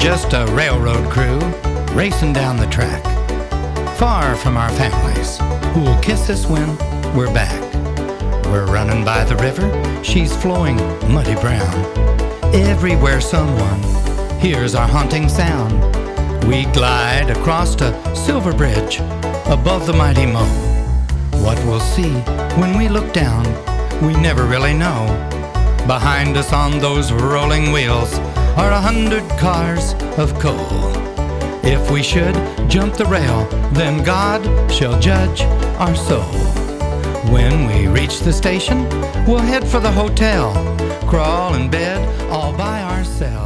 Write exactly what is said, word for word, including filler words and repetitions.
just a railroad crew racing down the track, far from our families who'll kiss us when we're back. We're running by the river, she's flowing muddy brown. Everywhere someone hears our haunting sound, we glide across to Silver Bridge above the mighty Mo. What we'll see when we look down, we never really know. Behind us on those rolling wheels are a hundred cars of coal. If we should jump the rail, then God shall judge our soul. When we reach the station, we'll head for the hotel, crawl in bed all by ourselves.